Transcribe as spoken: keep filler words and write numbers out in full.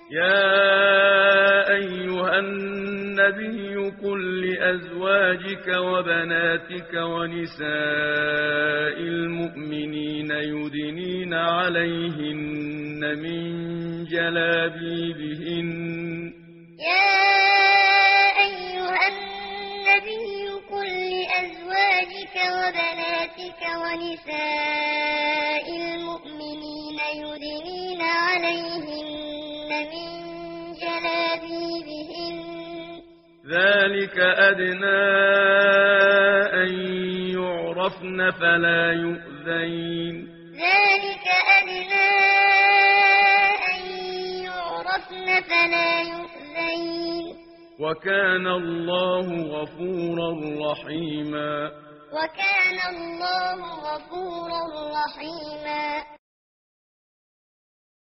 يا أيها النبي قل لأزواجك وبناتك ونساء المؤمنين يدنين عليهن من جلابيبهن يا أيها النبي قل لأزواجك وبناتك ونساء المؤمنين يدنين عليهن من جلابيبهن ذلك أدنى أن يعرفن فلا يؤذين ذلك أدنى أن يعرفن فلا يؤذين وكان الله غفورا رحيما وكان الله غفورا رحيما